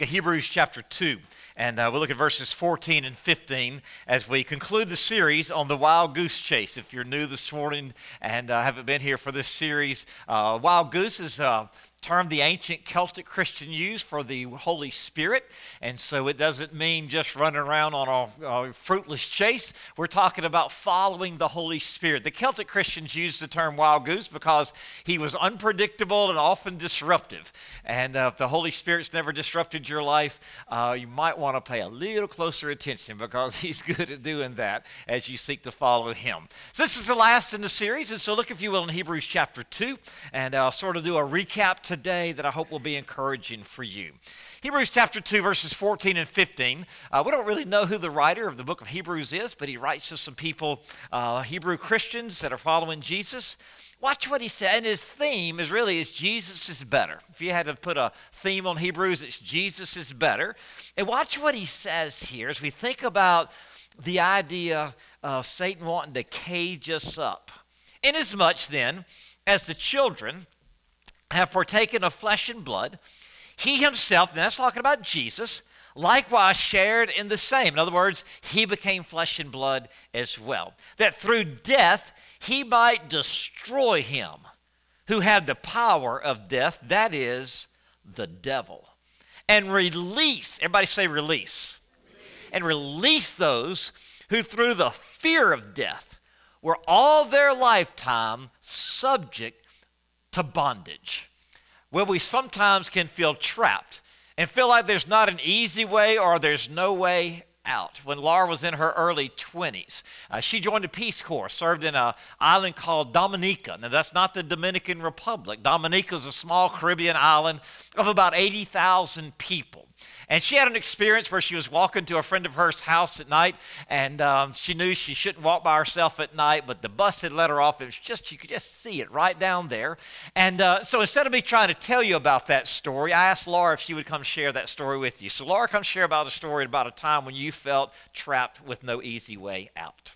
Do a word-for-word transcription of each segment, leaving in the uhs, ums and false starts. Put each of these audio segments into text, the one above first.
Hebrews chapter two, and uh, we'll look at verses fourteen and fifteen as we conclude the series on the wild goose chase. If you're new this morning and uh, haven't been here for this series, uh, wild goose is a term the ancient Celtic Christian used for the Holy Spirit, and so it doesn't mean just running around on a, a fruitless chase. We're talking about following the Holy Spirit. The Celtic Christians used the term wild goose because he was unpredictable and often disruptive, and uh, if the Holy Spirit's never disrupted your life, uh, you might want to pay a little closer attention because he's good at doing that as you seek to follow him. So this is the last in the series, and so look, if you will, in Hebrews chapter two, and I'll sort of do a recap today that I hope will be encouraging for you. Hebrews chapter two, verses fourteen and fifteen. Uh, we don't really know who the writer of the book of Hebrews is, but he writes to some people, uh, Hebrew Christians that are following Jesus. Watch what he said, and his theme is really is Jesus is better. If you had to put a theme on Hebrews, it's Jesus is better. And watch what he says here as we think about the idea of Satan wanting to cage us up. Inasmuch then, as the children have partaken of flesh and blood, he himself, and that's talking about Jesus, likewise shared in the same. In other words, he became flesh and blood as well, that through death he might destroy him who had the power of death, that is, the devil, and release, everybody say release, and release those who through the fear of death were all their lifetime subject to bondage. Well, we sometimes can feel trapped and feel like there's not an easy way or there's no way out. When Laura was in her early twenties, uh, she joined the Peace Corps, served in an island called Dominica. Now, that's not the Dominican Republic. Dominica is a small Caribbean island of about eighty thousand people. And she had an experience where she was walking to a friend of hers' house at night, and um, she knew she shouldn't walk by herself at night, but the bus had let her off. It was just, you could just see it right down there. And uh, so instead of me trying to tell you about that story, I asked Laura if she would come share that story with you. So Laura, come share about a story about a time when you felt trapped with no easy way out.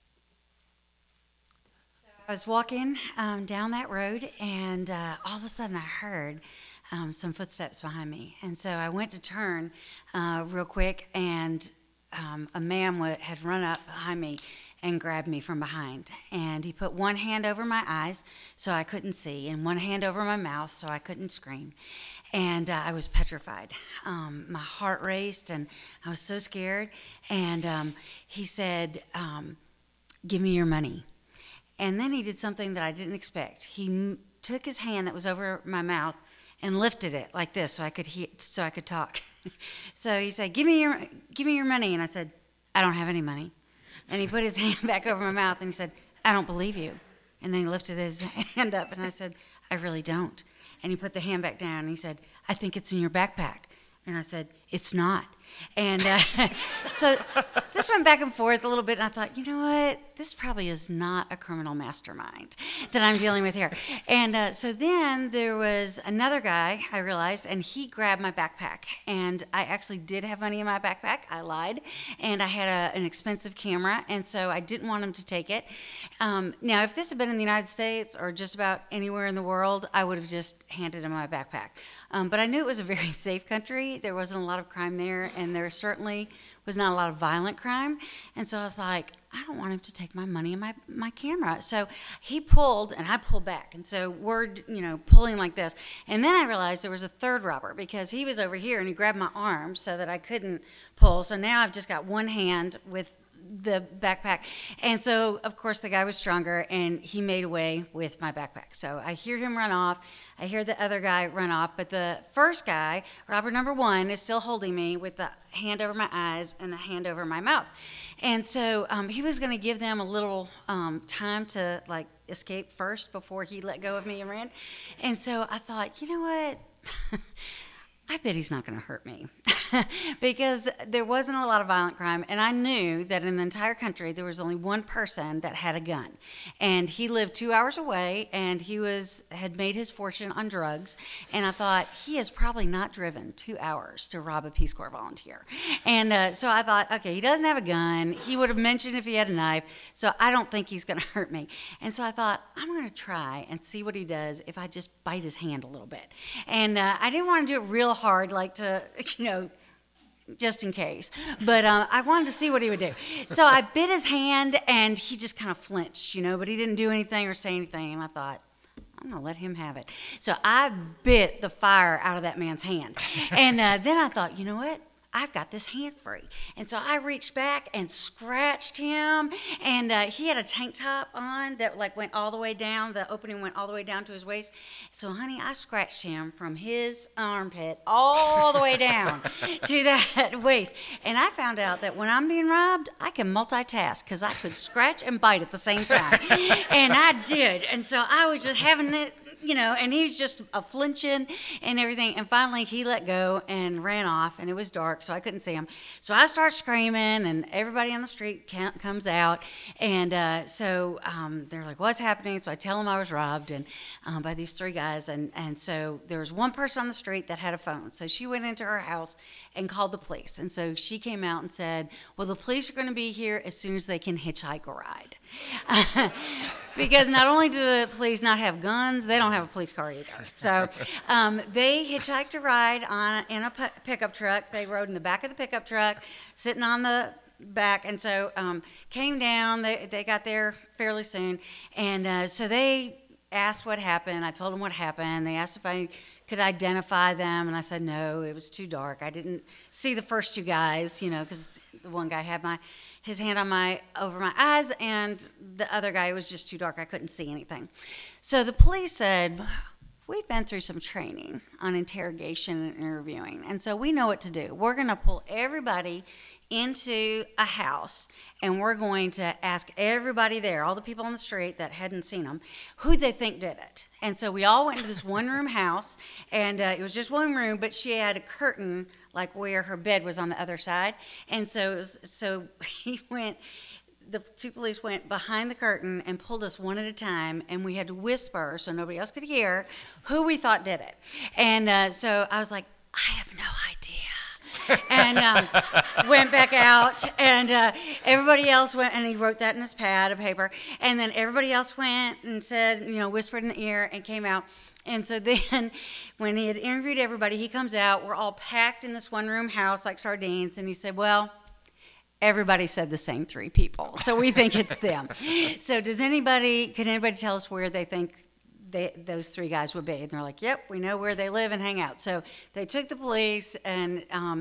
I was walking um, down that road, and uh, all of a sudden I heard Um, some footsteps behind me. And so I went to turn uh, real quick, and um, a man w- had run up behind me and grabbed me from behind. And he put one hand over my eyes so I couldn't see, and one hand over my mouth so I couldn't scream. And uh, I was petrified. Um, my heart raced, and I was so scared. And um, he said, um, give me your money. And then he did something that I didn't expect. He m- took his hand that was over my mouth and lifted it like this so I could hear, so I could talk. So he said, "Give me your, give me your money." And I said, "I don't have any money." And he put his hand back over my mouth and he said, "I don't believe you." And then he lifted his hand up and I said, "I really don't." And he put the hand back down and he said, "I think it's in your backpack." And I said, "It's not." And uh, so this went back and forth a little bit, and I thought, you know what? This probably is not a criminal mastermind that I'm dealing with here. And uh, so then there was another guy, I realized, and he grabbed my backpack. And I actually did have money in my backpack. I lied. And I had a, an expensive camera, and so I didn't want him to take it. Um, now, if this had been in the United States or just about anywhere in the world, I would have just handed him my backpack. Um, but I knew it was a very safe country. There wasn't a lot of crime there, and there certainly was not a lot of violent crime. And so I was like, I don't want him to take my money and my, my camera. So he pulled, and I pulled back. And so we're, you know, pulling like this. And then I realized there was a third robber because he was over here, and he grabbed my arm so that I couldn't pull. So now I've just got one hand with the backpack. And so, of course, the guy was stronger, and he made away with my backpack. So I hear him run off. I hear the other guy run off. But the first guy, robber number one, is still holding me with the hand over my eyes and the hand over my mouth. And so um, he was going to give them a little um, time to, like, escape first before he let go of me and ran. And so I thought, you know what? I bet he's not going to hurt me. because there wasn't a lot of violent crime, and I knew that in the entire country there was only one person that had a gun, and he lived two hours away, and he was had made his fortune on drugs, and I thought he has probably not driven two hours to rob a Peace Corps volunteer, and uh, so I thought, okay, he doesn't have a gun. He would have mentioned if he had a knife, so I don't think he's going to hurt me, and so I thought I'm going to try and see what he does if I just bite his hand a little bit, and uh, I didn't want to do it real hard, like to, you know, just in case. But uh, I wanted to see what he would do. So I bit his hand, and he just kind of flinched, you know, but he didn't do anything or say anything. And I thought, I'm going to let him have it. So I bit the fire out of that man's hand. And uh, then I thought, you know what? I've got this hand free. And so I reached back and scratched him, and uh, he had a tank top on that like went all the way down, the opening went all the way down to his waist. So honey, I scratched him from his armpit all the way down to that waist. And I found out that when I'm being robbed, I can multitask because I could scratch and bite at the same time. And I did. And so I was just having it, you know, and he was just a flinching and everything. And finally he let go and ran off, and it was dark, so I couldn't see him. So I start screaming, and everybody on the street comes out. And uh, so um, they're like, what's happening? So I tell them I was robbed and um, by these three guys. And, and so there was one person on the street that had a phone. So she went into her house and called the police. And so she came out and said, well, the police are going to be here as soon as they can hitchhike a ride. Because not only do the police not have guns, they don't have a police car either. So um, they hitchhiked a ride on in a p- pickup truck. They rode in the back of the pickup truck, sitting on the back, and so um, came down. They they got there fairly soon, and uh, so they asked what happened. I told them what happened. They asked if I could identify them, and I said no, it was too dark. I didn't see the first two guys, you know, because the one guy had my his hand on my over my eyes, and the other guy, was just too dark. I couldn't see anything. So the police said, we've been through some training on interrogation and interviewing, and so we know what to do. We're going to pull everybody into a house, and we're going to ask everybody there, all the people on the street that hadn't seen them, who they think did it. And so we all went into this one-room house, and uh, it was just one room, but she had a curtain like where her bed was on the other side. And so it was, so he went, the two police went behind the curtain and pulled us one at a time, and we had to whisper so nobody else could hear who we thought did it. And uh, so I was like, I have no idea. and um, went back out, and uh, everybody else went, and he wrote that in his pad of paper, and then everybody else went and said, you know, whispered in the ear and came out. And so then when he had interviewed everybody, he comes out, we're all packed in this one-room house like sardines, and he said, well, everybody said the same three people, so we think it's them. So does anybody, can anybody tell us where they think They, those three guys would be? And they're like, yep, we know where they live and hang out. So they took the police, and um,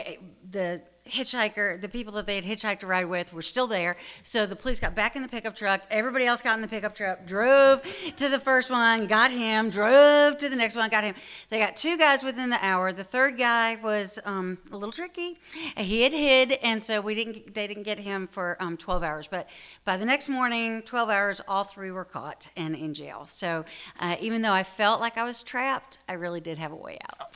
the hitchhiker, the people that they had hitchhiked a ride with were still there. So the police got back in the pickup truck. Everybody else got in the pickup truck, drove to the first one, got him, drove to the next one, got him. They got two guys within the hour. The third guy was um, a little tricky. He had hid, and so we didn't. They didn't get him for um, twelve hours. But by the next morning, twelve hours, all three were caught and in jail. So uh, even though I felt like I was trapped, I really did have a way out.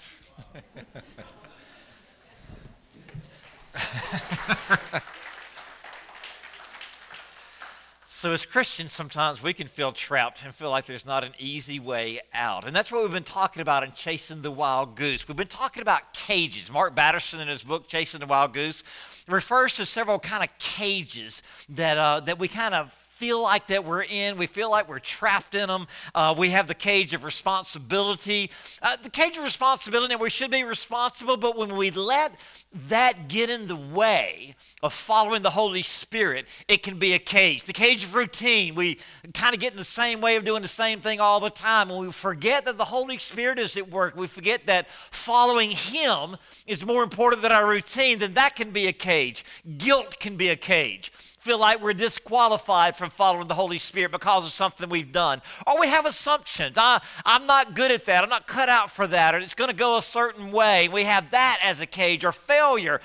So as Christians, sometimes we can feel trapped and feel like there's not an easy way out. And that's what we've been talking about in Chasing the Wild Goose. We've been talking about cages. Mark Batterson, in his book, Chasing the Wild Goose, refers to several kind of cages that uh, that we kind of feel like that we're in. We feel like we're trapped in them. Uh, we have the cage of responsibility. Uh, the cage of responsibility, and we should be responsible, but when we let that get in the way of following the Holy Spirit, it can be a cage. The cage of routine, we kind of get in the same way of doing the same thing all the time, and we forget that the Holy Spirit is at work. We forget that following Him is more important than our routine. Then that can be a cage. Guilt can be a cage. Feel like we're disqualified from following the Holy Spirit because of something we've done. Or we have assumptions. I, I'm not good at that. I'm not cut out for that. Or it's going to go a certain way. We have that as a cage. Or failure.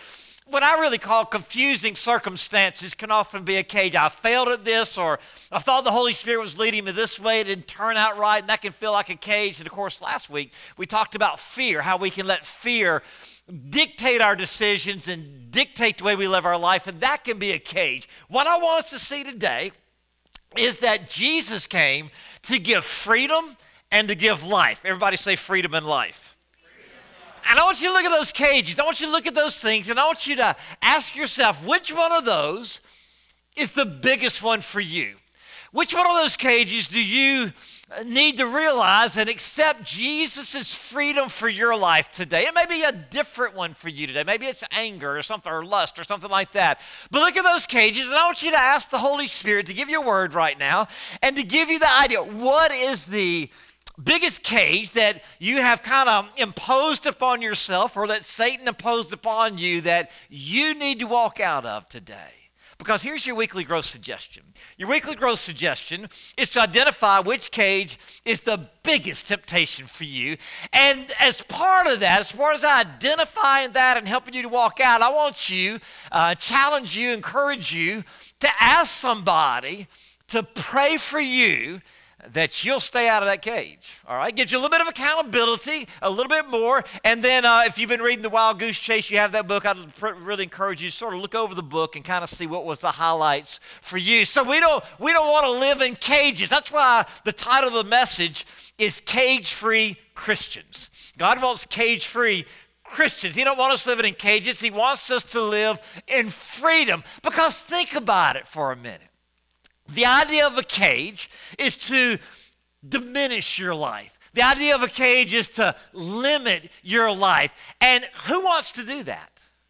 what I really call confusing circumstances can often be a cage. I failed at this, or I thought the Holy Spirit was leading me this way. It didn't turn out right, and that can feel like a cage. And of course, last week we talked about fear, how we can let fear dictate our decisions and dictate the way we live our life, and that can be a cage. What I want us to see today is that Jesus came to give freedom and to give life. Everybody say freedom and life. And I want you to look at those cages. I want you to look at those things, and I want you to ask yourself, which one of those is the biggest one for you? Which one of those cages do you need to realize and accept Jesus' freedom for your life today? It may be a different one for you today. Maybe it's anger or something, or lust or something like that. But look at those cages, and I want you to ask the Holy Spirit to give you a word right now and to give you the idea, what is the biggest cage that you have kind of imposed upon yourself, or that Satan imposed upon you, that you need to walk out of today? Because here's your weekly growth suggestion. Your weekly growth suggestion is to identify which cage is the biggest temptation for you. And as part of that, as far as identifying that and helping you to walk out, I want you, uh, challenge you, encourage you to ask somebody to pray for you that you'll stay out of that cage, all right? Gives you a little bit of accountability, a little bit more. And then uh, if you've been reading The Wild Goose Chase, you have that book, I'd really encourage you to sort of look over the book and kind of see what was the highlights for you. So we don't, we don't want to live in cages. That's why the title of the message is Cage-Free Christians. God wants cage-free Christians. He don't want us living in cages. He wants us to live in freedom. Because think about it for a minute. The idea of a cage is to diminish your life. The idea of a cage is to limit your life. And who wants to do that?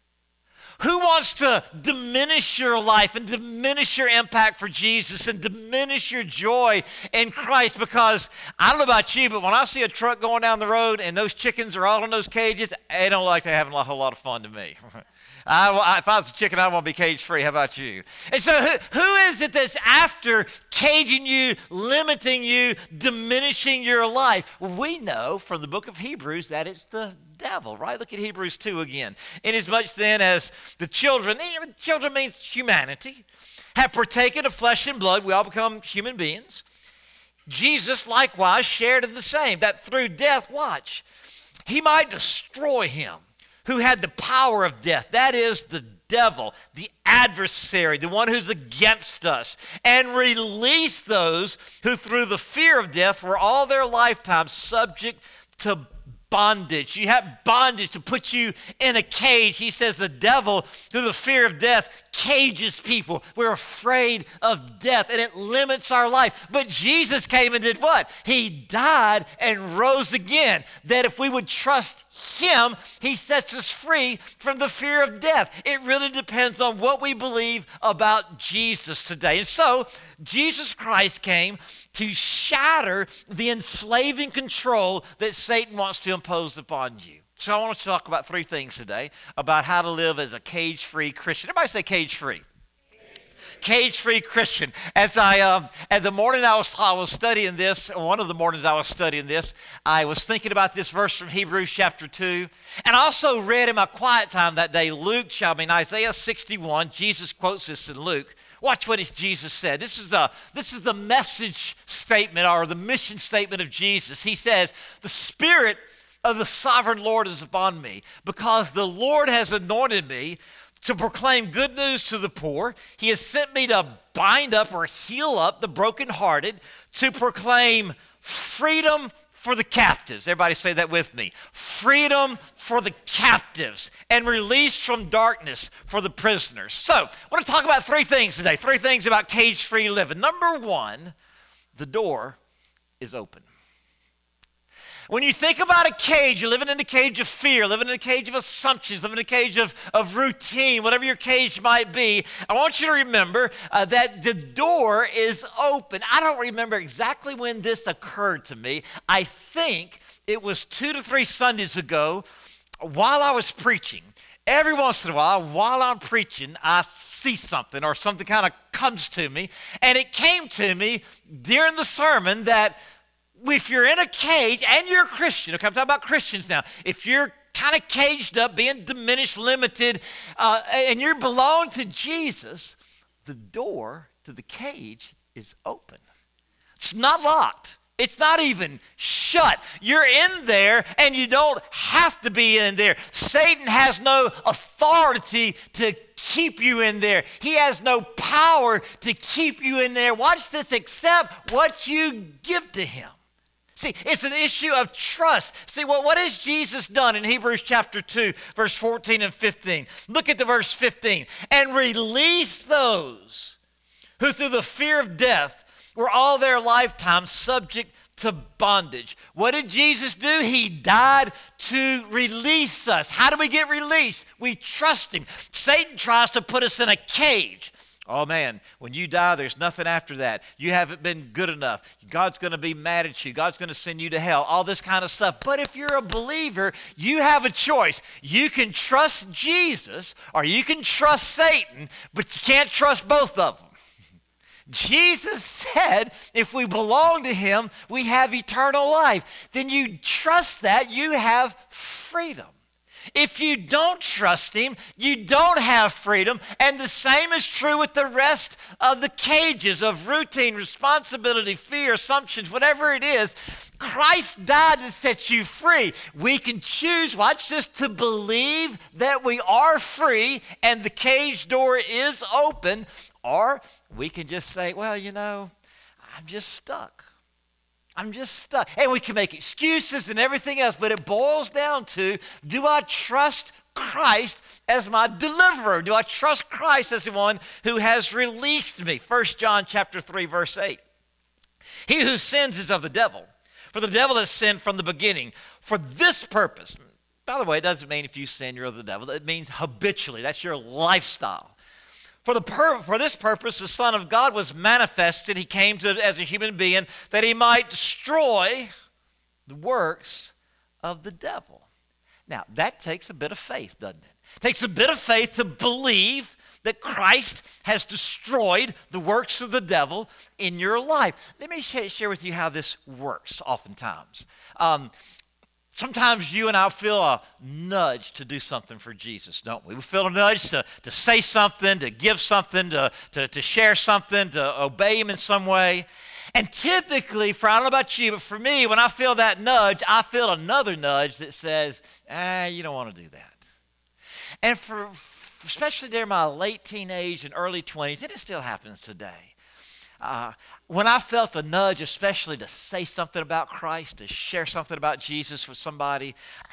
Who wants to diminish your life and diminish your impact for Jesus and diminish your joy in Christ? Because I don't know about you, but when I see a truck going down the road and those chickens are all in those cages, they don't like to have a whole lot of fun to me. I, if I was a chicken, I want to be cage-free. How about you? And so who, who is it that's after caging you, limiting you, diminishing your life? Well, we know from the book of Hebrews that it's the devil, right? Look at Hebrews two again. Inasmuch then as the children, children means humanity, have partaken of flesh and blood, we all become human beings. Jesus likewise shared in the same, that through death, watch, he might destroy him who had the power of death, that is the devil, the adversary, the one who's against us, and release those who through the fear of death were all their lifetime subject to bondage. You have bondage to put you in a cage. He says the devil, through the fear of death, cages people. We're afraid of death, and it limits our life. But Jesus came and did what? He died and rose again, that if we would trust him, he sets us free from the fear of death. It really depends on what we believe about Jesus today. And so, Jesus Christ came to shatter the enslaving control that Satan wants to impose upon you. So I want to talk about three things today about how to live as a cage-free Christian. Everybody say cage-free. Cage-free Christian. As I, um, at the morning I was, I was studying this, one of the mornings I was studying this, I was thinking about this verse from Hebrews chapter two. And I also read in my quiet time that day, Luke, I mean Isaiah sixty-one, Jesus quotes this in Luke. Watch what Jesus said. This is, a, this is the message statement or the mission statement of Jesus. He says, the Spirit of the sovereign Lord is upon me, because the Lord has anointed me to proclaim good news to the poor. He has sent me to bind up or heal up the brokenhearted, to proclaim freedom for the captives. Everybody say that with me. Freedom for the captives and release from darkness for the prisoners. So I want to talk about three things today. Three things about cage-free living. Number one, the door is open. When you think about a cage, you're living in a cage of fear, living in a cage of assumptions, living in a cage of, of routine, whatever your cage might be. I want you to remember uh, that the door is open. I don't remember exactly when this occurred to me. I think it was two to three Sundays ago while I was preaching. Every once in a while, while I'm preaching, I see something or something kind of comes to me. And it came to me during the sermon that if you're in a cage and you're a Christian, okay, I'm talking about Christians now. If you're kind of caged up, being diminished, limited, uh, and you belong to Jesus, the door to the cage is open. It's not locked. It's not even shut. You're in there and you don't have to be in there. Satan has no authority to keep you in there. He has no power to keep you in there. Watch this, except what you give to him. See, it's an issue of trust. See, well, what has Jesus done in Hebrews chapter two, verse fourteen and fifteen? Look at the verse fifteen. And release those who through the fear of death were all their lifetime subject to bondage. What did Jesus do? He died to release us. How do we get released? We trust him. Satan tries to put us in a cage. Oh man, when you die, there's nothing after that. You haven't been good enough. God's going to be mad at you. God's going to send you to hell, all this kind of stuff. But if you're a believer, you have a choice. You can trust Jesus or you can trust Satan, but you can't trust both of them. Jesus said if we belong to him, we have eternal life. Then you trust that, you have freedom. If you don't trust him, you don't have freedom. And the same is true with the rest of the cages of routine, responsibility, fear, assumptions, whatever it is. Christ died to set you free. We can choose, watch this, to believe that we are free and the cage door is open, or we can just say, well, you know, I'm just stuck. I'm just stuck. And we can make excuses and everything else, but it boils down to, do I trust Christ as my deliverer? Do I trust Christ as the one who has released me? First John chapter three, verse eight. He who sins is of the devil, for the devil has sinned from the beginning. For this purpose, by the way, it doesn't mean if you sin, you're of the devil. It means habitually. That's your lifestyle. For, the pur- for this purpose, the Son of God was manifested. He came to as a human being that he might destroy the works of the devil. Now, that takes a bit of faith, doesn't it? It takes a bit of faith to believe that Christ has destroyed the works of the devil in your life. Let me sh- share with you how this works oftentimes. Um, Sometimes you and I feel a nudge to do something for Jesus, don't we? We feel a nudge to, to say something, to give something, to, to, to share something, to obey him in some way. And typically, for I don't know about you, but for me, when I feel that nudge, I feel another nudge that says, ah, you don't want to do that. And for especially during my late teenage and early twenties, and it still happens today, Uh, when I felt a nudge, especially to say something about Christ, to share something about Jesus with somebody,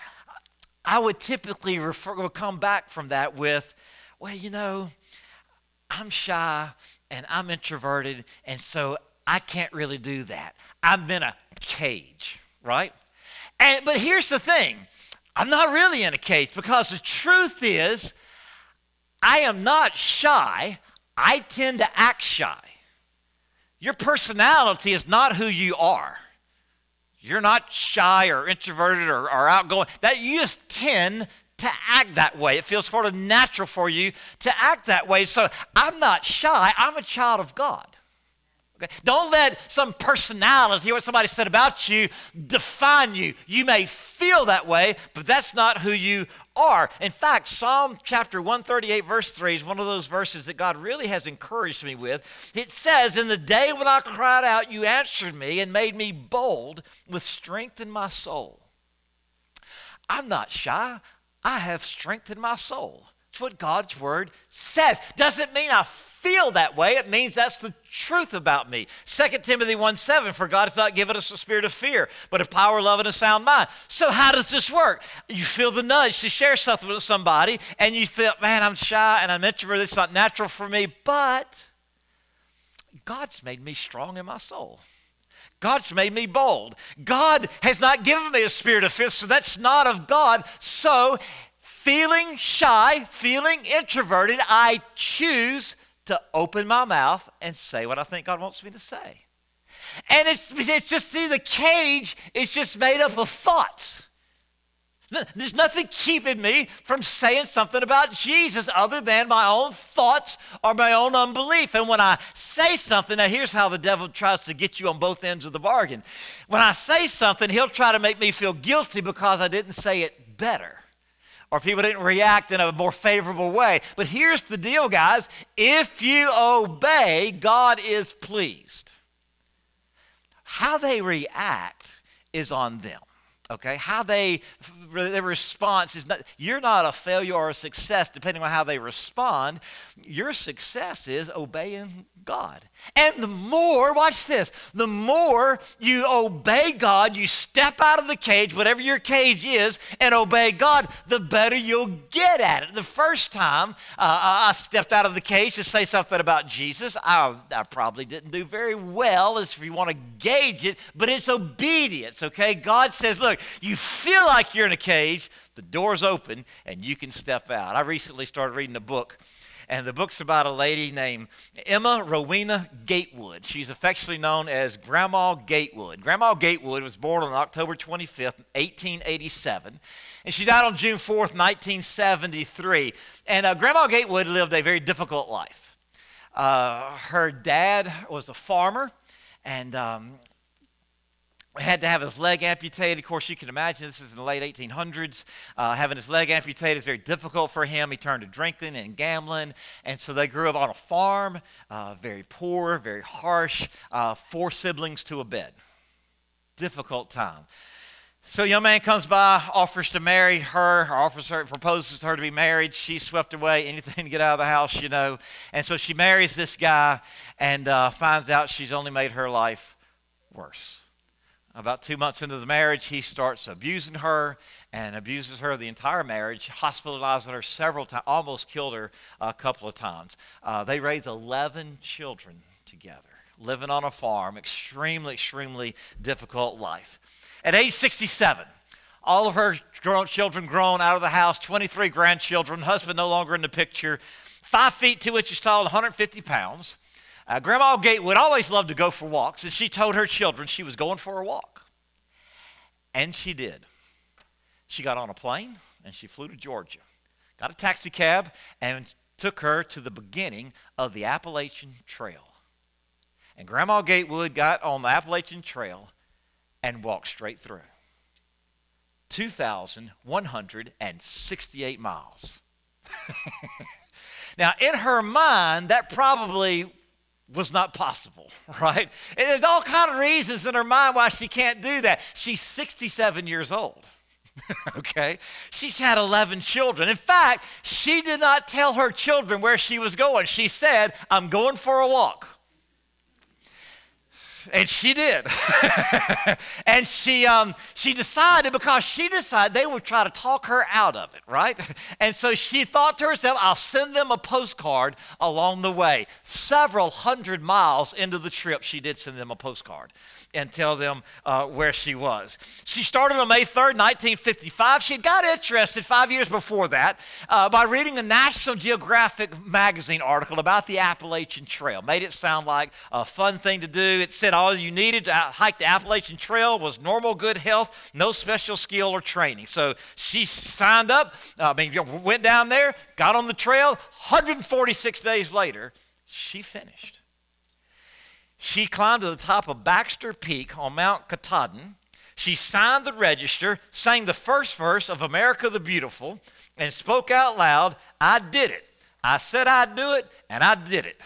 I would typically refer, would come back from that with, well, you know, I'm shy and I'm introverted, and so I can't really do that. I'm in a cage, right? And but here's the thing. I'm not really in a cage, because the truth is, I am not shy. I tend to act shy. Your personality is not who you are. You're not shy or introverted or, or outgoing. That you just tend to act that way. It feels sort of natural for you to act that way. So I'm not shy. I'm a child of God. Okay? Don't let some personality, what somebody said about you, define you. You may feel that way, but that's not who you are. In fact, Psalm chapter one thirty-eight, verse three is one of those verses that God really has encouraged me with. It says, in the day when I cried out, you answered me and made me bold with strength in my soul. I'm not shy. I have strength in my soul. That's what God's word says. Doesn't mean I feel that way. It means that's the truth about me. Second Timothy one seven, for God has not given us a spirit of fear, but of power, love, and a sound mind. So how does this work? You feel the nudge to share something with somebody, and you feel, man, I'm shy and I'm introverted. It's not natural for me, but God's made me strong in my soul. God's made me bold. God has not given me a spirit of fear, so that's not of God. So feeling shy, feeling introverted, I choose to open my mouth and say what I think God wants me to say. And it's, it's just, see, the cage is just made up of thoughts. There's nothing keeping me from saying something about Jesus other than my own thoughts or my own unbelief. And when I say something, now here's how the devil tries to get you on both ends of the bargain. When I say something, he'll try to make me feel guilty because I didn't say it better. or people didn't react in a more favorable way. But here's the deal, guys. If you obey, God is pleased. How they react is on them. Okay, how they, their response is not, you're not a failure or a success depending on how they respond. Your success is obeying God. And the more, watch this, the more you obey God, you step out of the cage, whatever your cage is, and obey God, the better you'll get at it. The first time uh, I stepped out of the cage to say something about Jesus, I, I probably didn't do very well, as if you want to gauge it, but it's obedience, okay? God says, look, you feel like you're in a cage, the door's open, and you can step out. I recently started reading a book, and the book's about a lady named Emma Rowena Gatewood. She's affectionately known as Grandma Gatewood. Grandma Gatewood was born on October twenty-fifth, eighteen eighty-seven, and she died on June fourth, nineteen seventy-three. And uh, Grandma Gatewood lived a very difficult life. Uh, her dad was a farmer, and um, had to have his leg amputated. Of course, you can imagine this is in the late eighteen hundreds. Uh, having his leg amputated is very difficult for him. He turned to drinking and gambling. And so they grew up on a farm, uh, very poor, very harsh, uh, four siblings to a bed. Difficult time. So a young man comes by, offers to marry her, or offers her, proposes to her to be married. She's swept away, anything to get out of the house, you know. And so she marries this guy and uh, finds out she's only made her life worse. About two months into the marriage, he starts abusing her and abuses her the entire marriage, hospitalized her several times, almost killed her a couple of times. Uh, they raised eleven children together, living on a farm, extremely, extremely difficult life. At age sixty-seven, all of her grown children grown out of the house, twenty-three grandchildren, husband no longer in the picture, five feet two inches tall, one hundred fifty pounds. Uh, Grandma Gatewood always loved to go for walks, and she told her children she was going for a walk. And she did. She got on a plane, and she flew to Georgia, got a taxi cab, and took her to the beginning of the Appalachian Trail. And Grandma Gatewood got on the Appalachian Trail and walked straight through. two thousand one hundred sixty-eight miles. Now, in her mind, that probably was not possible, right? And there's all kind of reasons in her mind why she can't do that. She's sixty-seven years old, okay? She's had eleven children. In fact, she did not tell her children where she was going. She said, I'm going for a walk. And she did. And she um, she decided, because she decided they would try to talk her out of it, right? And so she thought to herself, I'll send them a postcard along the way. Several hundred miles into the trip, she did send them a postcard and tell them uh, where she was. She started on May third, nineteen fifty-five. She had got interested five years before that uh, by reading a National Geographic magazine article about the Appalachian Trail. Made it sound like a fun thing to do. It said all you needed to hike the Appalachian Trail was normal good health, no special skill or training. So she signed up, I mean, went down there, got on the trail. one hundred forty-six days later, she finished. She climbed to the top of Baxter Peak on Mount Katahdin. She signed the register, sang the first verse of America the Beautiful, and spoke out loud, I did it. I said I'd do it, and I did it.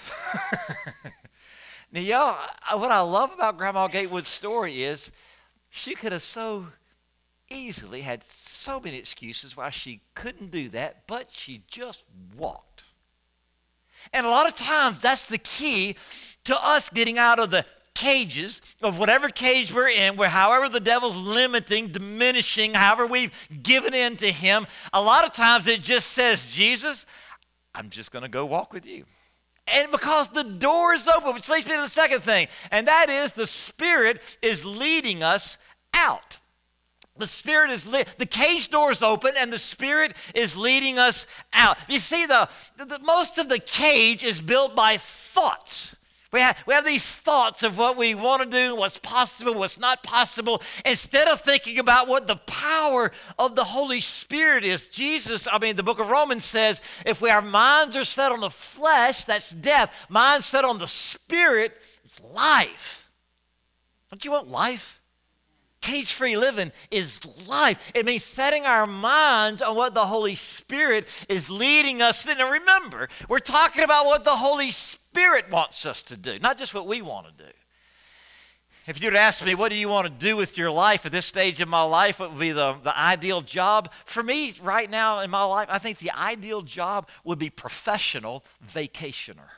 Now, y'all, what I love about Grandma Gatewood's story is she could have so easily had so many excuses why she couldn't do that, but she just walked. And a lot of times that's the key to us getting out of the cages of whatever cage we're in, where however the devil's limiting, diminishing, however we've given in to him. A lot of times it just says, Jesus, I'm just going to go walk with you. And because the door is open, which leads me to the second thing, and that is the Spirit is leading us out. The Spirit is lit. The cage door is open, and the Spirit is leading us out. You see, the, the most of the cage is built by thoughts. We have, we have these thoughts of what we want to do, what's possible, what's not possible, instead of thinking about what the power of the Holy Spirit is. Jesus, I mean, the book of Romans says, if we, our minds are set on the flesh, that's death. Minds set on the Spirit, it's life. Don't you want life? Cage-free living is life. It means setting our minds on what the Holy Spirit is leading us in. And remember, we're talking about what the Holy Spirit wants us to do, not just what we want to do. If you'd ask me, what do you want to do with your life at this stage of my life? What would be the, the ideal job? For me, right now in my life, I think the ideal job would be professional vacationer.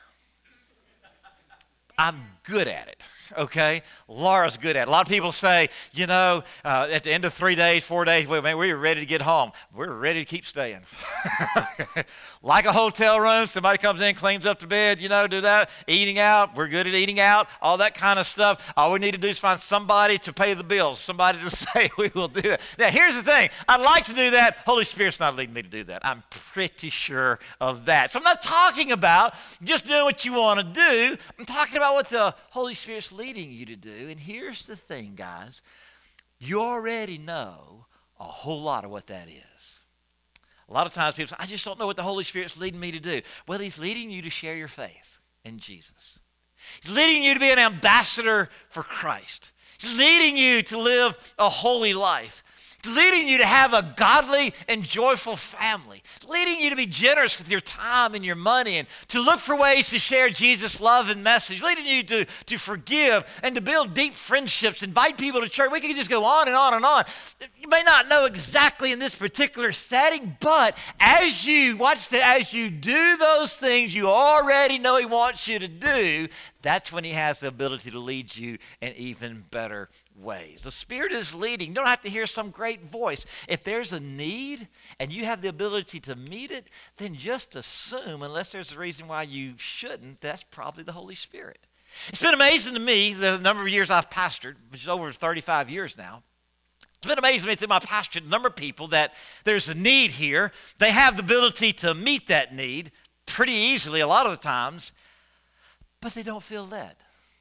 I'm good at it, okay? Laura's good at it. A lot of people say, you know, uh, at the end of three days, four days, well, man, we were ready to get home. We're ready to keep staying. Like a hotel room, somebody comes in, cleans up the bed, you know, do that. Eating out, we're good at eating out, all that kind of stuff. All we need to do is find somebody to pay the bills, somebody to say we will do that. Now, here's the thing. I'd like to do that. Holy Spirit's not leading me to do that. I'm pretty sure of that. So I'm not talking about just doing what you want to do. I'm talking about what the Holy Spirit's leading you to do. And here's the thing, guys. You already know a whole lot of what that is. A lot of times people say, I just don't know what the Holy Spirit's leading me to do. Well, he's leading you to share your faith in Jesus. He's leading you to be an ambassador for Christ. He's leading you to live a holy life. He's leading you to have a godly and joyful family. He's leading you to be generous with your time and your money and to look for ways to share Jesus' love and message. He's leading you to, to forgive and to build deep friendships, invite people to church. We can just go on and on and on. You may not know exactly in this particular setting, but as you, watch that, as you do those things you already know he wants you to do, that's when he has the ability to lead you in even better ways. The Spirit is leading. You don't have to hear some great voice. If there's a need and you have the ability to meet it, then just assume, unless there's a reason why you shouldn't, that's probably the Holy Spirit. It's been amazing to me the number of years I've pastored, which is over thirty-five years now. It's been amazing to me through my pastorate, the number of people that there's a need here. They have the ability to meet that need pretty easily a lot of the times, but they don't feel led.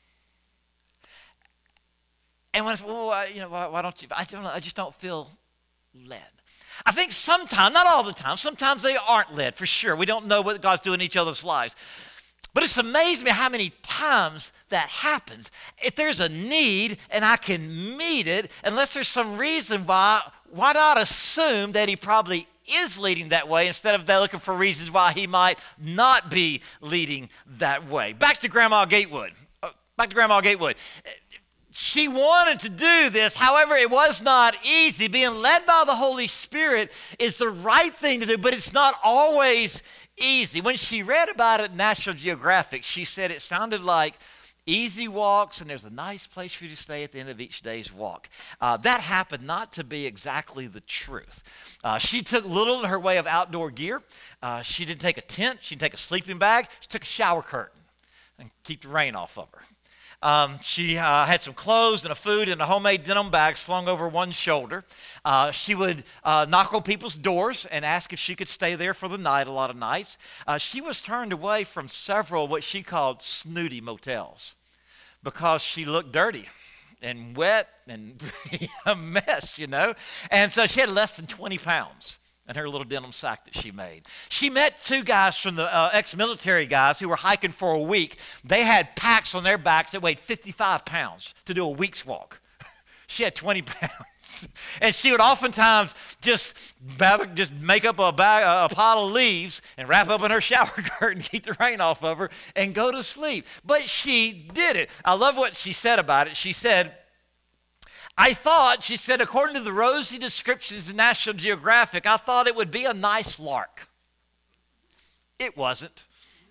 And when I say, well, I, you know, why, why don't you? I don't know. I just don't feel led. I think sometimes, not all the time, sometimes they aren't led, for sure. We don't know what God's doing in each other's lives. But it's amazing me how many times that happens. If there's a need and I can meet it, unless there's some reason why, why not assume that he probably is leading that way instead of looking for reasons why he might not be leading that way. Back to Grandma Gatewood. Back to Grandma Gatewood. She wanted to do this. However, it was not easy. Being led by the Holy Spirit is the right thing to do, but it's not always easy. When she read about it in National Geographic, she said it sounded like easy walks and there's a nice place for you to stay at the end of each day's walk. Uh, that happened not to be exactly the truth. Uh, she took little in her way of outdoor gear. Uh, she didn't take a tent. She didn't take a sleeping bag. She took a shower curtain and keep the rain off of her. Um, she uh, had some clothes and a food and a homemade denim bag slung over one shoulder. Uh, she would uh, knock on people's doors and ask if she could stay there for the night a lot of nights. Uh, she was turned away from several what she called snooty motels because she looked dirty and wet and a mess, you know. And so she had less than twenty pounds in her little denim sack that she made. She met two guys from the uh, ex-military guys who were hiking for a week. They had packs on their backs that weighed fifty-five pounds to do a week's walk. She had twenty pounds. And she would oftentimes just, just make up a, bag, a pile of leaves and wrap up in her shower curtain, keep the rain off of her, and go to sleep. But she did it. I love what she said about it. She said, I thought, she said, according to the rosy descriptions in National Geographic, I thought it would be a nice lark. It wasn't.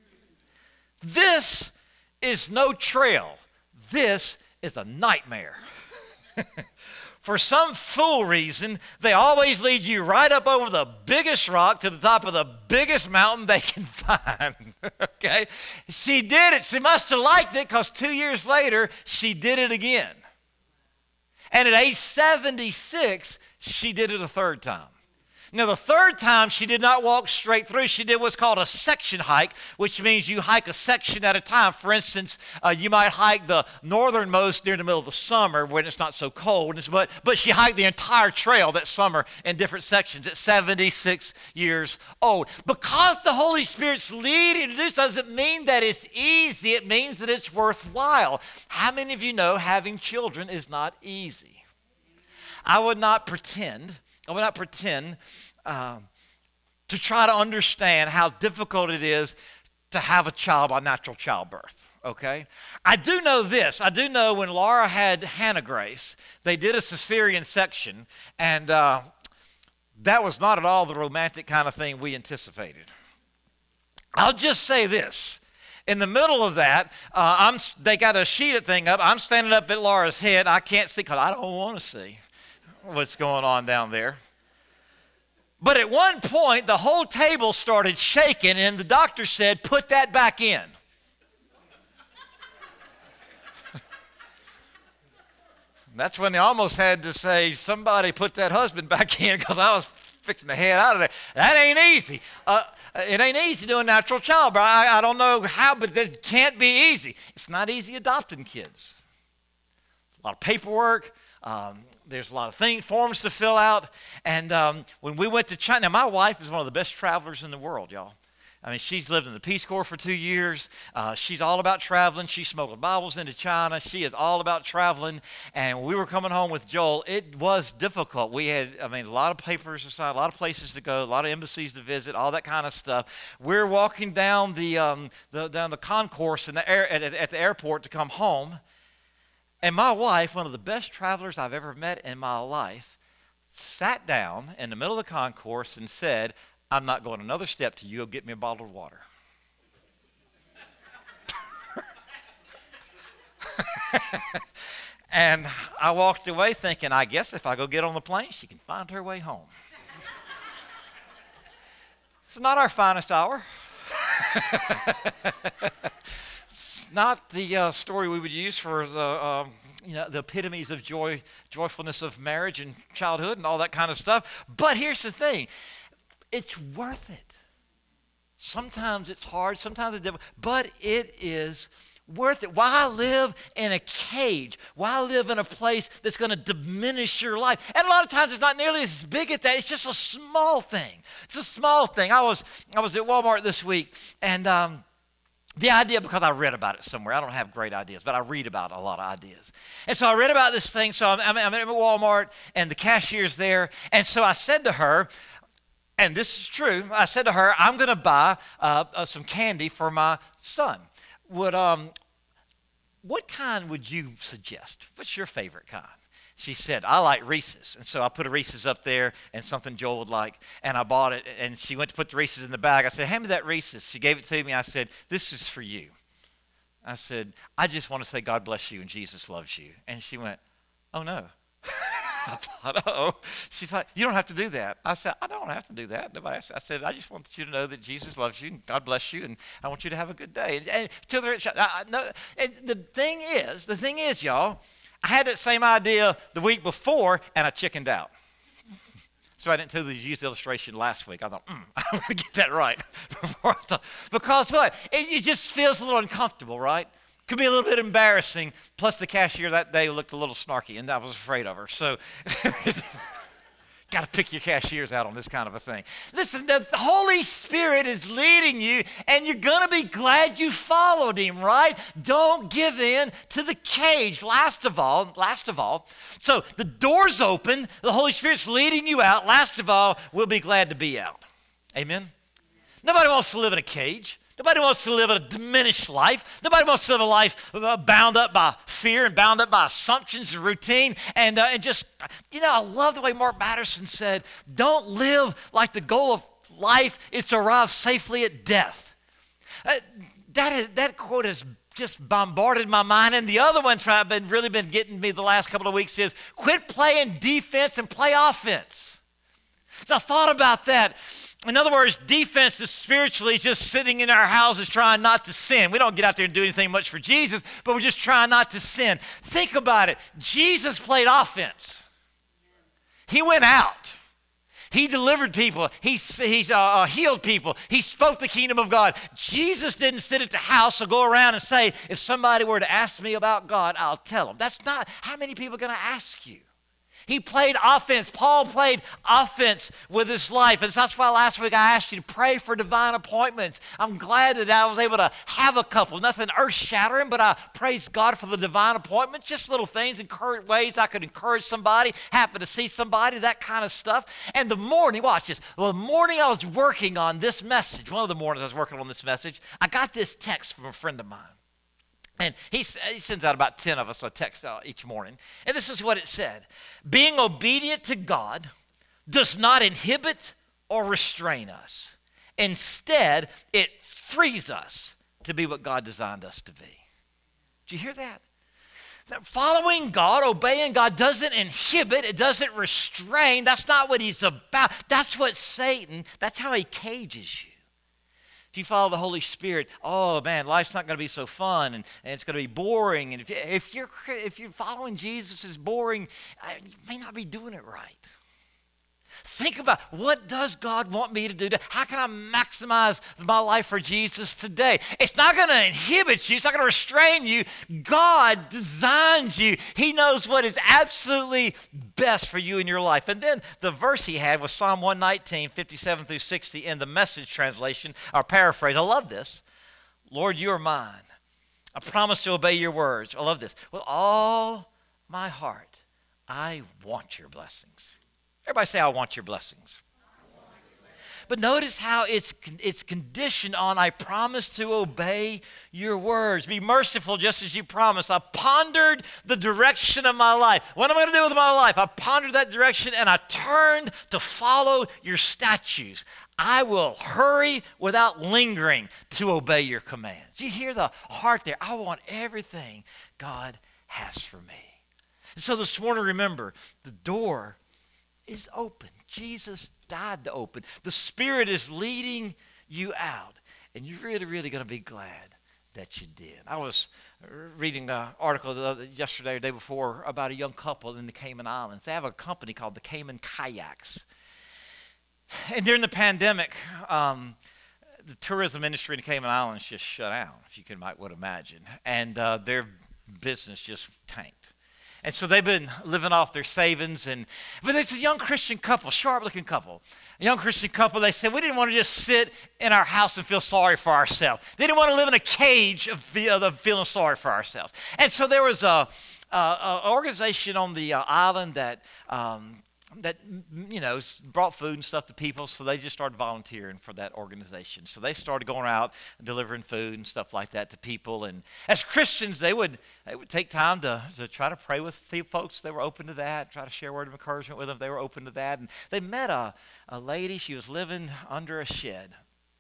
This is no trail. This is a nightmare. For some fool reason, they always lead you right up over the biggest rock to the top of the biggest mountain they can find. Okay? She did it. She must have liked it because two years later, she did it again. And at age seventy-six, she did it a third time. Now, the third time, she did not walk straight through. She did what's called a section hike, which means you hike a section at a time. For instance, uh, you might hike the northernmost near the middle of the summer when it's not so cold. But, but she hiked the entire trail that summer in different sections at seventy-six years old. Because the Holy Spirit's leading to do so doesn't mean that it's easy. It means that it's worthwhile. How many of you know having children is not easy? I would not pretend, I would not pretend uh, to try to understand how difficult it is to have a child by natural childbirth, okay? I do know this. I do know when Laura had Hannah Grace, they did a cesarean section, and uh, that was not at all the romantic kind of thing we anticipated. I'll just say this. In the middle of that, uh, I'm, they got a sheeted thing up. I'm standing up at Laura's head. I can't see because I don't want to see what's going on down there. But at one point, the whole table started shaking, and the doctor said, put that back in. That's when they almost had to say, somebody put that husband back in, because I was fixing the head out of there. That ain't easy. Uh, it ain't easy doing natural childbirth. I, I don't know how, but it can't be easy. It's not easy adopting kids. A lot of paperwork. Um, there's a lot of things, forms to fill out. And um, when we went to China, now my wife is one of the best travelers in the world, y'all. I mean, she's lived in the Peace Corps for two years. Uh, she's all about traveling. She smuggled Bibles into China. She is all about traveling. And when we were coming home with Joel, it was difficult. We had, I mean, a lot of papers to sign, a lot of places to go, a lot of embassies to visit, all that kind of stuff. We're walking down the um, the down the concourse in the air, at, at the airport to come home. And my wife, one of the best travelers I've ever met in my life, sat down in the middle of the concourse and said, I'm not going another step till you go get me a bottle of water. And I walked away thinking, I guess if I go get on the plane, she can find her way home. It's not our finest hour. It's not the uh, story we would use for the um, you know the epitomes of joy, joyfulness of marriage and childhood and all that kind of stuff. But here's the thing. It's worth it. Sometimes it's hard, sometimes it's difficult, but it is worth it. Why live in a cage? Why live in a place that's going to diminish your life? And a lot of times it's not nearly as big as that. It's just a small thing. It's a small thing. I was I was at Walmart this week, and um, the idea, because I read about it somewhere. I don't have great ideas, but I read about a lot of ideas. And so I read about this thing. So I'm, I'm, I'm at Walmart, and the cashier's there. And so I said to her, and this is true, I said to her, I'm going to buy uh, uh, some candy for my son. Would um, what kind would you suggest? What's your favorite kind? She said, I like Reese's. And so I put a Reese's up there and something Joel would like, and I bought it. And she went to put the Reese's in the bag. I said, hand me that Reese's. She gave it to me. I said, this is for you. I said, I just want to say God bless you and Jesus loves you. And she went, oh, no. I thought, oh, she's like, you don't have to do that. I said, I don't have to do that. Nobody asked. I said, I just want you to know that Jesus loves you and God bless you, and I want you to have a good day. And, and, till the, I, no, and the thing is, the thing is, y'all, I had that same idea the week before, and I chickened out. So I didn't totally use the illustration last week. I thought, mm, I'm going to get that right. Because what? It, it just feels a little uncomfortable, right? Could be a little bit embarrassing. Plus, the cashier that day looked a little snarky, and I was afraid of her. So, got to pick your cashiers out on this kind of a thing. Listen, the Holy Spirit is leading you, and you're going to be glad you followed Him, right? Don't give in to the cage. Last of all, last of all, so the door's open. The Holy Spirit's leading you out. Last of all, we'll be glad to be out. Amen? Nobody wants to live in a cage. Nobody wants to live a diminished life. Nobody wants to live a life bound up by fear and bound up by assumptions and routine. And, uh, and just, you know, I love the way Mark Batterson said, don't live like the goal of life is to arrive safely at death. Uh, that, is, that quote has just bombarded my mind. And the other one I've been really been getting me the last couple of weeks is quit playing defense and play offense. So I thought about that. In other words, defense is spiritually just sitting in our houses trying not to sin. We don't get out there and do anything much for Jesus, but we're just trying not to sin. Think about it. Jesus played offense. He went out. He delivered people. He he's, uh, uh, healed people. He spoke the kingdom of God. Jesus didn't sit at the house or go around and say, if somebody were to ask me about God, I'll tell them. That's not, how many people are going to ask you? He played offense. Paul played offense with his life. And so that's why last week I asked you to pray for divine appointments. I'm glad that I was able to have a couple. Nothing earth-shattering, but I praise God for the divine appointments. Just little things, encourage ways I could encourage somebody, happen to see somebody, that kind of stuff. And the morning, watch this. Well, the morning I was working on this message, one of the mornings I was working on this message, I got this text from a friend of mine. And he, he sends out about ten of us a text uh, each morning. And this is what it said. Being obedient to God does not inhibit or restrain us. Instead, it frees us to be what God designed us to be. Did you hear that? That following God, obeying God doesn't inhibit, it doesn't restrain. That's not what he's about. That's what Satan, that's how he cages you. If you follow the Holy Spirit, oh man, life's not going to be so fun, and, and it's going to be boring. And if, you, if you're if you're following Jesus is boring, you may not be doing it right. Think about, what does God want me to do? How can I maximize my life for Jesus today? It's not going to inhibit you. It's not going to restrain you. God designed you. He knows what is absolutely best for you in your life. And then the verse he had was Psalm one nineteen, fifty-seven through sixty in the Message translation, or paraphrase. I love this. Lord, you are mine. I promise to obey your words. I love this. With all my heart, I want your blessings. Everybody say, I want your blessings. But notice how it's it's conditioned on, I promise to obey your words. Be merciful just as you promised. I pondered the direction of my life. What am I going to do with my life? I pondered that direction and I turned to follow your statutes. I will hurry without lingering to obey your commands. You hear the heart there. I want everything God has for me. And so this morning, remember, the door is open. Jesus died to open. The Spirit is leading you out. And you're really, really going to be glad that you did. I was reading an article the other, yesterday or the day before about a young couple in the Cayman Islands. They have a company called the Cayman Kayaks. And during the pandemic, um, the tourism industry in the Cayman Islands just shut down, if you can might would imagine. And uh, their business just tanked. And so they've been living off their savings. And but there's a young Christian couple, sharp-looking couple. A young Christian couple, they said, we didn't want to just sit in our house and feel sorry for ourselves. They didn't want to live in a cage of feeling sorry for ourselves. And so there was a, a, a organization on the uh, island that, um, that, you know, brought food and stuff to people. So they just started volunteering for that organization. So they started going out and delivering food and stuff like that to people. And as Christians, they would they would take time to, to try to pray with folks. They were open to that, try to share a word of encouragement with them. They were open to that. And they met a, a lady. She was living under a shed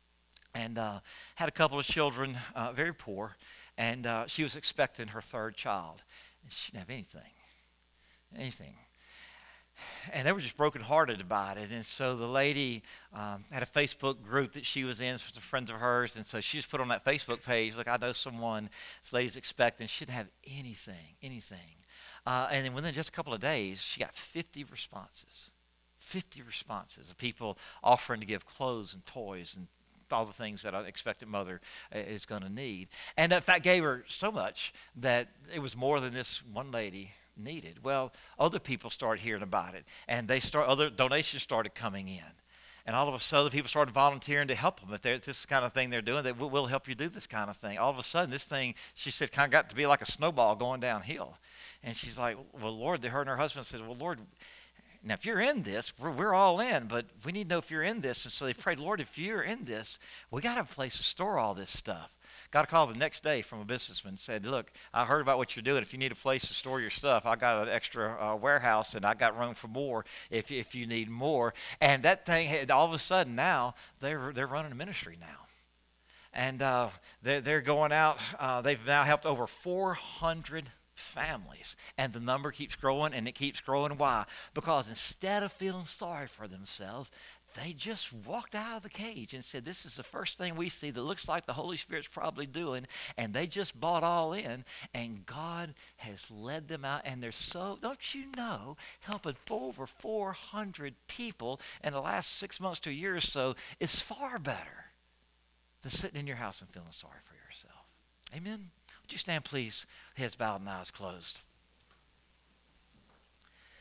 and uh, had a couple of children, uh, very poor. And uh, she was expecting her third child. And she didn't have anything, anything. And they were just brokenhearted about it. And so the lady um, had a Facebook group that she was in with some friends of hers. And so she just put on that Facebook page, look, I know someone this lady's expecting. She didn't have anything, anything. Uh, and then within just a couple of days, she got fifty responses. fifty responses of people offering to give clothes and toys and all the things that an expectant mother is going to need. And in fact, gave her so much that it was more than this one lady needed. Well, other people started hearing about it, and they start other donations started coming in, and all of a sudden people started volunteering to help them. If this is the kind of thing they're doing, they will we'll help you do this kind of thing. All of a sudden, this thing, she said, kind of got to be like a snowball going downhill. And she's like, well, Lord, her and her husband said, well, Lord, now if you're in this, we're, we're all in, but we need to know if you're in this. And so they prayed, Lord, if you're in this, we got to have a place to store all this stuff. Got a call the next day from a businessman, said, look, I heard about what you're doing. If you need a place to store your stuff, I got an extra uh, warehouse, and I got room for more if if you need more. And that thing, all of a sudden now, they're, they're running a ministry now. And uh, they're, they're going out. Uh, they've now helped over four hundred families, and the number keeps growing, and it keeps growing. Why? Because instead of feeling sorry for themselves, they just walked out of the cage and said, this is the first thing we see that looks like the Holy Spirit's probably doing. And they just bought all in, and God has led them out. And they're so, don't you know, helping over four hundred people in the last six months to a year or so is far better than sitting in your house and feeling sorry for yourself. Amen? Would you stand, please, heads bowed and eyes closed?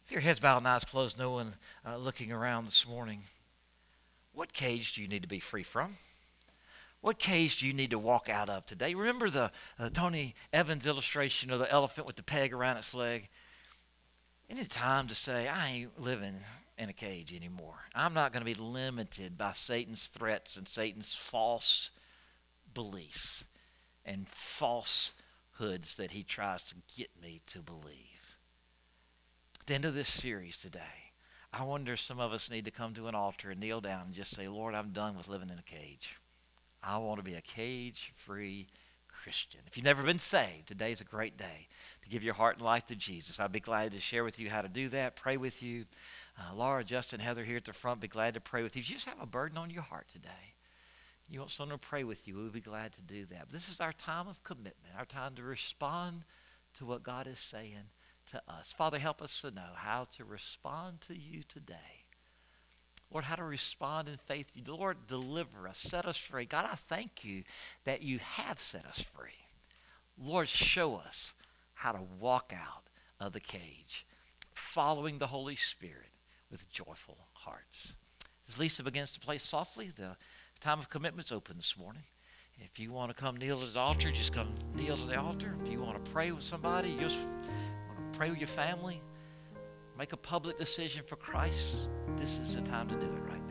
With your heads bowed and eyes closed, no one uh, looking around this morning, what cage do you need to be free from? What cage do you need to walk out of today? Remember the uh, Tony Evans illustration of the elephant with the peg around its leg? Isn't it time to say, I ain't living in a cage anymore? I'm not going to be limited by Satan's threats and Satan's false beliefs and falsehoods that he tries to get me to believe. At the end of this series today, I wonder if some of us need to come to an altar and kneel down and just say, Lord, I'm done with living in a cage. I want to be a cage-free Christian. If you've never been saved, today's a great day to give your heart and life to Jesus. I'd be glad to share with you how to do that, pray with you. Uh, Laura, Justin, Heather here at the front, be glad to pray with you. If you just have a burden on your heart today, you want someone to pray with you, we'll be glad to do that. But this is our time of commitment, our time to respond to what God is saying to us. Father, help us to know how to respond to you today. Lord, how to respond in faith. Lord, deliver us, set us free. God, I thank you that you have set us free. Lord, show us how to walk out of the cage, following the Holy Spirit with joyful hearts. As Lisa begins to play softly, the time of commitment's open this morning. If you want to come kneel at the altar, just come kneel to the altar. If you want to pray with somebody, you just want to pray with your family, make a public decision for Christ, this is the time to do it right now.